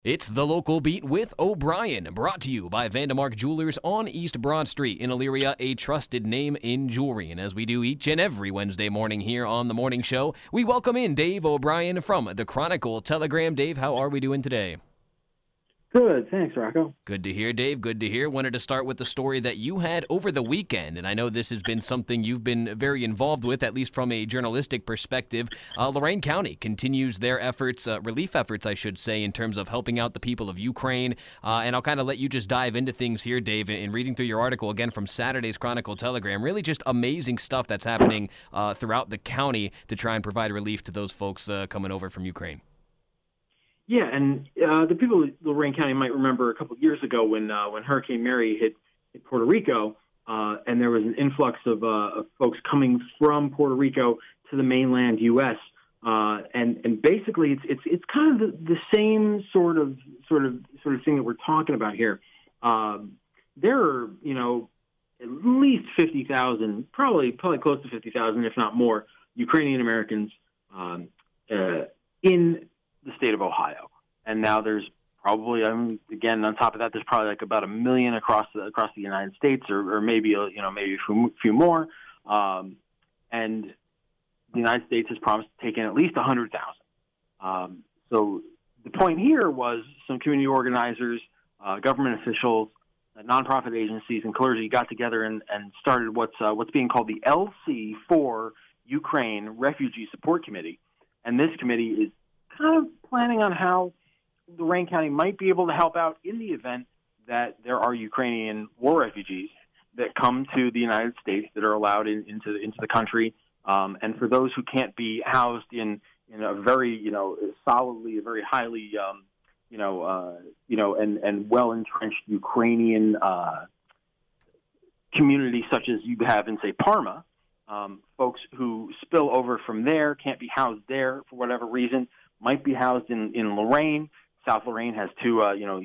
It's the local beat with O'Brien, brought to you by Vandemark Jewelers on East Broad Street in Elyria, a trusted name in jewelry. And as we do each and every Wednesday morning here on the morning show, we welcome in Dave O'Brien from the Chronicle Telegram. Dave, how are we doing today? Good, thanks, Rocco. Good to hear, Dave. Good to hear. Wanted to start with the story that you had over the weekend, and I know this has been something you've been very involved with, at least from a journalistic perspective. Lorain County continues their efforts, relief efforts, I should say, in terms of helping out the people of Ukraine. And I'll kind of let you just dive into things here, Dave, in reading through your article again from Saturday's Chronicle Telegram. Really just amazing stuff that's happening throughout the county to try and provide relief to those folks coming over from Ukraine. Yeah, and the people of Lorain County might remember a couple of years ago when Hurricane Mary hit Puerto Rico, and there was an influx of folks coming from Puerto Rico to the mainland U.S. And basically it's kind of the same sort of thing that we're talking about here. There are at least 50,000, probably close to 50,000, if not more, Ukrainian Americans in the state of Ohio. And now there's probably, again, on top of that, there's probably like about 1 million across the United States, or maybe a few more. And the United States has promised to take in at least 100,000. So the point here was some community organizers, government officials, nonprofit agencies, and clergy got together and started what's being called the LC4 Ukraine Refugee Support Committee. And this committee is kind of planning on how Lorain County might be able to help out in the event that there are Ukrainian war refugees that come to the United States that are allowed into the country, and for those who can't be housed in a very solidly, a very highly and well entrenched Ukrainian community such as you have in, say, Parma. Folks who spill over from there can't be housed there for whatever reason. Might be housed in Lorain. South Lorain has two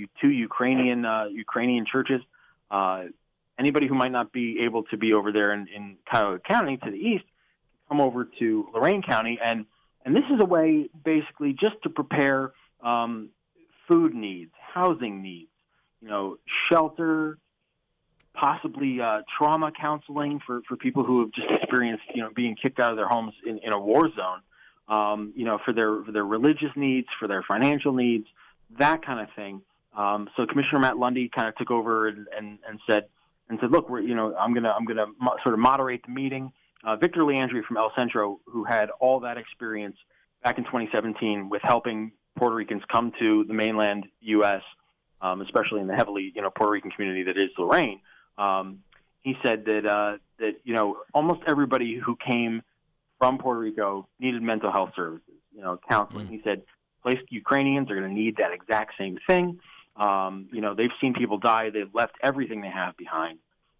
Ukrainian churches. Anybody who might not be able to be over there in Cuyahoga County to the east can come over to Lorain County, and this is a way basically just to prepare food needs, housing needs, shelter, possibly trauma counseling for people who have just experienced being kicked out of their homes in a war zone. For their religious needs, for their financial needs, that kind of thing. So Commissioner Matt Lundy kind of took over and said, look, I'm gonna sort of moderate the meeting. Victor Leandri from El Centro, who had all that experience back in 2017 with helping Puerto Ricans come to the mainland U.S., especially in the heavily Puerto Rican community that is Lorain. He said that almost everybody who came from Puerto Rico needed mental health services, counseling. He said, placed Ukrainians are going to need that exact same thing. They've seen people die. They've left everything they have behind.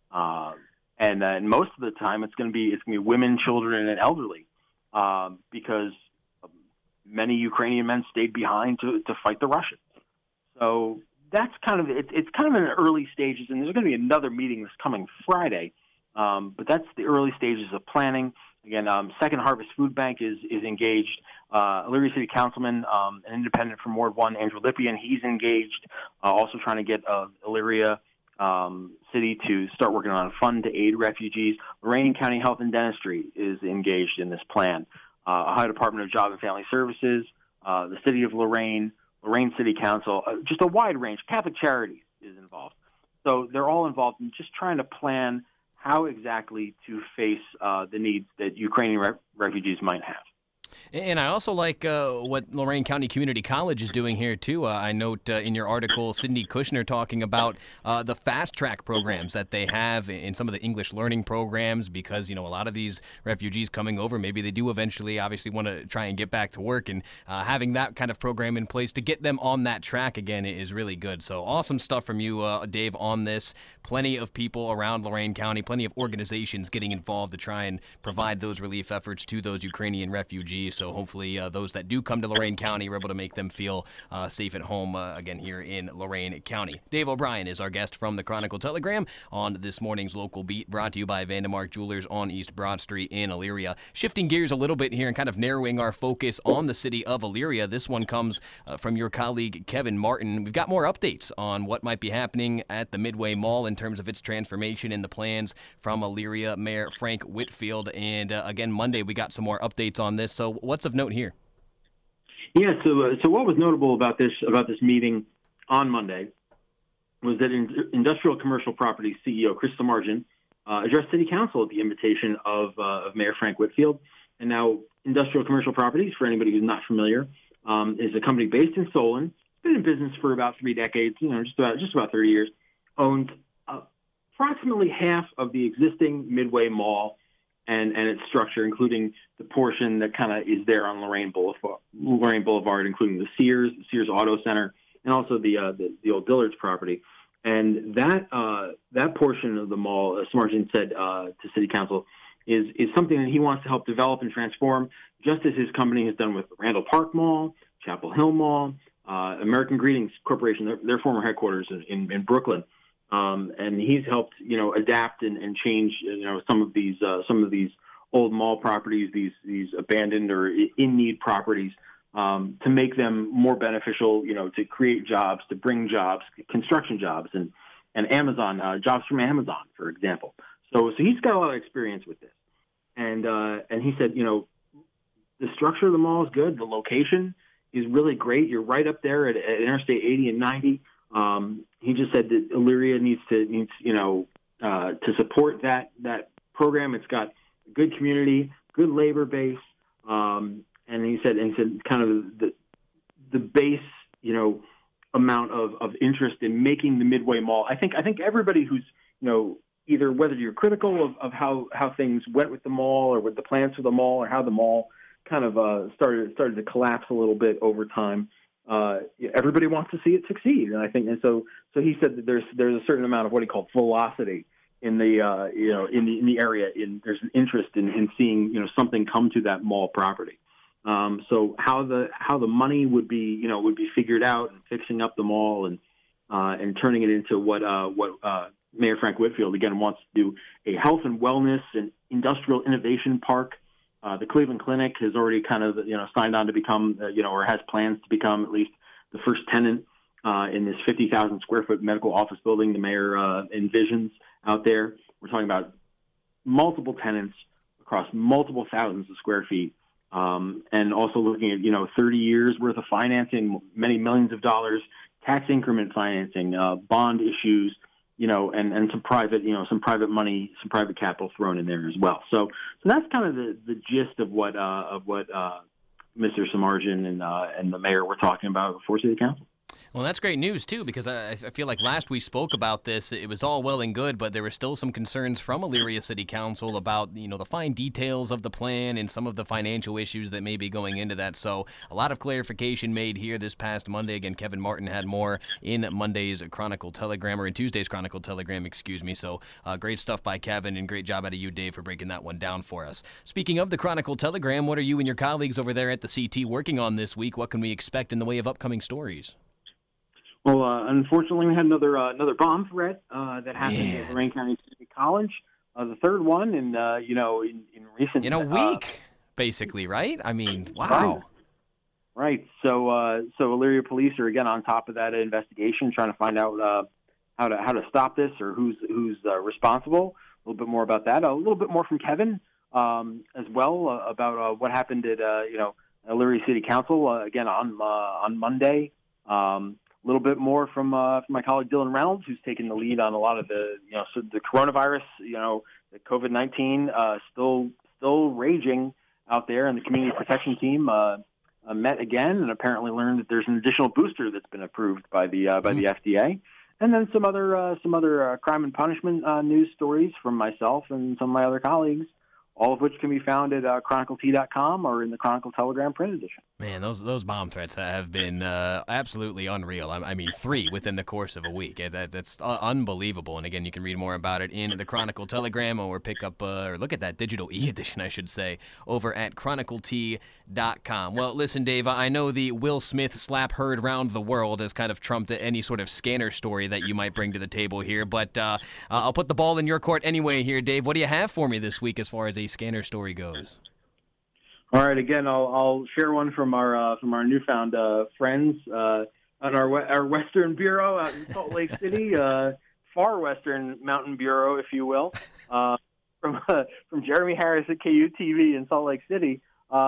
And most of the time it's going to be women, children, and elderly, because many Ukrainian men stayed behind to fight the Russians. So that's kind of, it's kind of in the early stages, and there's going to be another meeting this coming Friday. But that's the early stages of planning. Again, Second Harvest Food Bank is engaged. Elyria City Councilman, an independent from Ward 1, Andrew Lippian, he's engaged, also trying to get Elyria City to start working on a fund to aid refugees. Lorain County Health and Dentistry is engaged in this plan. Ohio Department of Job and Family Services, the City of Lorain, Lorain City Council, just a wide range. Catholic Charities is involved. So they're all involved in just trying to plan how exactly to face the needs that Ukrainian refugees might have. And I also like what Lorain County Community College is doing here, too. I note in your article, Cindy Kushner talking about the fast-track programs that they have in some of the English learning programs because, a lot of these refugees coming over, maybe they do eventually obviously want to try and get back to work, and having that kind of program in place to get them on that track again is really good. So awesome stuff from you, Dave, on this. Plenty of people around Lorain County, plenty of organizations getting involved to try and provide those relief efforts to those Ukrainian refugees. refugees. So hopefully those that do come to Lorain County are able to make them feel safe at home again here in Lorain County. Dave O'Brien is our guest from the Chronicle Telegram on this morning's Local Beat, brought to you by Vandemark Jewelers on East Broad Street in Elyria. Shifting gears a little bit here and kind of narrowing our focus on the city of Elyria. This one comes from your colleague Kevin Martin. We've got more updates on what might be happening at the Midway Mall in terms of its transformation and the plans from Elyria Mayor Frank Whitfield. And again, Monday we got some more updates on this. So what's of note here? Yeah, so what was notable about this meeting on Monday was that Industrial Commercial Properties CEO Chris Samardzin addressed City Council at the invitation of Mayor Frank Whitfield. And now Industrial Commercial Properties, for anybody who's not familiar, is a company based in Solon. It's been in business for about 3 decades, just about 30 years. Owns approximately half of the existing Midway Mall and its structure, including the portion that kind of is there on Lorain Boulevard, including the Sears Auto Center, and also the old Dillard's property. And that portion of the mall, Samardzin said to City Council, is something that he wants to help develop and transform, just as his company has done with Randall Park Mall, Chapel Hill Mall, American Greetings Corporation, their former headquarters in Brooklyn. And he's helped, adapt and change, some of these old mall properties, these abandoned or in need properties, to make them more beneficial, to create jobs, to bring jobs, construction jobs, and Amazon jobs from Amazon, for example. So he's got a lot of experience with this, and he said, the structure of the mall is good, the location is really great. You're right up there at Interstate 80 and 90. He just said that Elyria needs to support that program. It's got a good community, good labor base, and he said kind of the base amount of interest in making the Midway Mall. I think everybody who's either whether you're critical of how things went with the mall or with the plans for the mall or how the mall kind of started to collapse a little bit over time. Everybody wants to see it succeed, and I think, and so he said that there's a certain amount of what he called velocity in the in the area. There's an interest in seeing something come to that mall property. So how the money would be figured out and fixing up the mall and turning it into what Mayor Frank Whitfield again wants to do, a health and wellness and industrial innovation park. The Cleveland Clinic has already kind of, signed on to become, or has plans to become at least the first tenant in this 50,000 square foot medical office building the mayor envisions out there. We're talking about multiple tenants across multiple thousands of square feet, and also looking at, 30 years worth of financing, many millions of dollars, tax increment financing, bond issues, and some private money, some private capital thrown in there as well. So that's kind of the gist of what Mr. Samardzin and the mayor were talking about before City Council. Well, that's great news, too, because I feel like last we spoke about this, it was all well and good, but there were still some concerns from Elyria City Council about, the fine details of the plan and some of the financial issues that may be going into that. So a lot of clarification made here this past Monday. Again, Kevin Martin had more in Monday's Chronicle Telegram, or in Tuesday's Chronicle Telegram, excuse me. So great stuff by Kevin, and great job out of you, Dave, for breaking that one down for us. Speaking of the Chronicle Telegram, what are you and your colleagues over there at the CT working on this week? What can we expect in the way of upcoming stories? Well, unfortunately, we had another bomb threat that happened at Lorain County City College. The third one, in recent week, basically, right? I mean, wow. Right. So Elyria police are again on top of that investigation, trying to find out how to stop this or who's responsible. A little bit more about that. A little bit more from Kevin as well about what happened at Elyria City Council again on Monday. A little bit more from my colleague Dylan Reynolds, who's taken the lead on a lot of the coronavirus, the COVID-19 still raging out there, and the community protection team met again and apparently learned that there's an additional booster that's been approved by the FDA, and then some other crime and punishment news stories from myself and some of my other colleagues, all of which can be found at chroniclet.com or in the Chronicle Telegram print edition. Man, those bomb threats have been absolutely unreal. I mean, 3 within the course of a week. That's unbelievable. And again, you can read more about it in the Chronicle Telegram or pick up or look at that digital e-edition, I should say, over at chroniclet.com. Well, listen, Dave, I know the Will Smith slap heard round the world has kind of trumped any sort of scanner story that you might bring to the table here, but I'll put the ball in your court anyway here, Dave. What do you have for me this week as far as a scanner story goes? All right, again, I'll share one from our newfound friends on our Western Bureau out in Salt Lake City, far Western Mountain Bureau, if you will, from Jeremy Harris at KUTV in Salt Lake City.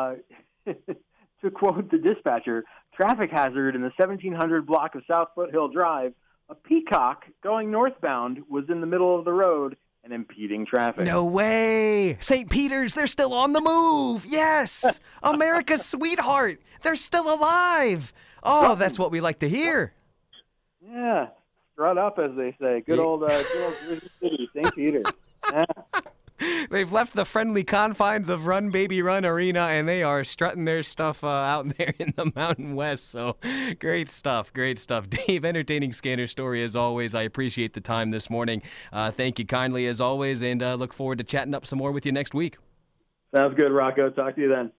To quote the dispatcher, traffic hazard in the 1700 block of South Foothill Drive. A peacock going northbound was in the middle of the road and impeding traffic. No way! St. Peter's, they're still on the move! Yes! America's sweetheart! They're still alive! Oh, that's what we like to hear. Yeah, strut up, as they say. Good old Jersey City, St. Peter's. Yeah. They've left the friendly confines of Run Baby Run Arena, and they are strutting their stuff out there in the Mountain West. So great stuff, great stuff. Dave, entertaining scanner story as always. I appreciate the time this morning. Thank you kindly as always, and look forward to chatting up some more with you next week. Sounds good, Rocco. Talk to you then.